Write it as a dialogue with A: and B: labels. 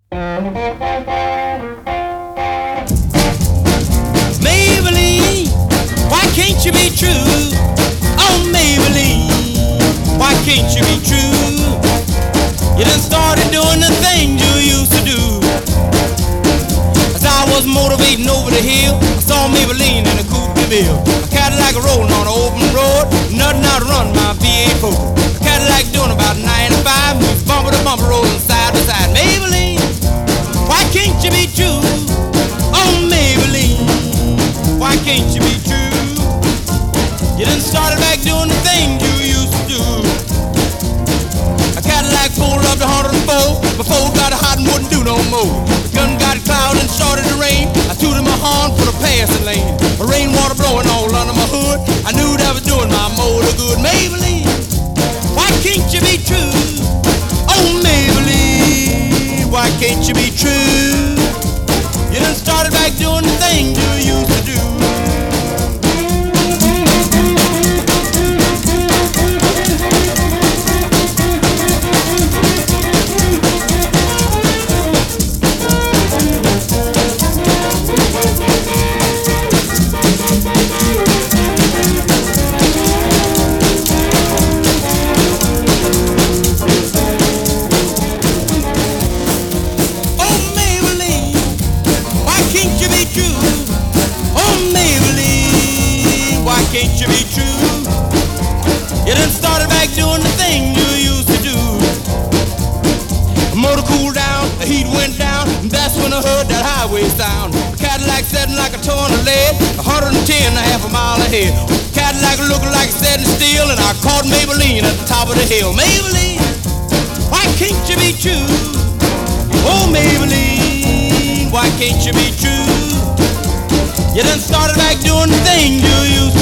A: Maybelline, why can't you be true? Oh, Maybelline, why can't you be true? You done started doing the things you used to do. As I was motivating over the hill, I saw Maybelline in a coupe de ville. A Cadillac rolling on an open road, nothing out to run my V8 4. A Cadillac doing about 95, moves bumper to bumper, rolling side to side. Maybelline, why can't you be true? Oh, Maybelline, why can't you be true? You done started back doing the things you used to do. A Cadillac pulled up to 104, before it got hot and wouldn't do no more. The gun got cloud and started to rain. I tooted my horn for the passing lane. The rainwater blowing all under my hood. I knew that was doing my motor good. Maybelline, why can't you be true? Oh, Maybelline, why can't you be true? You done started back doing the things you used to do. Can't you be true? You done started back doing the thing you used to do. The motor cooled down, the heat went down, and that's when I heard that highway sound. The Cadillac setting like a ton of lead, 110 a half a mile ahead. The Cadillac looking like it's setting still, and I caught Maybelline at the top of the hill. Maybelline, why can't you be true? Oh, Maybelline, why can't you be true? You done started back doing the thing you used to do.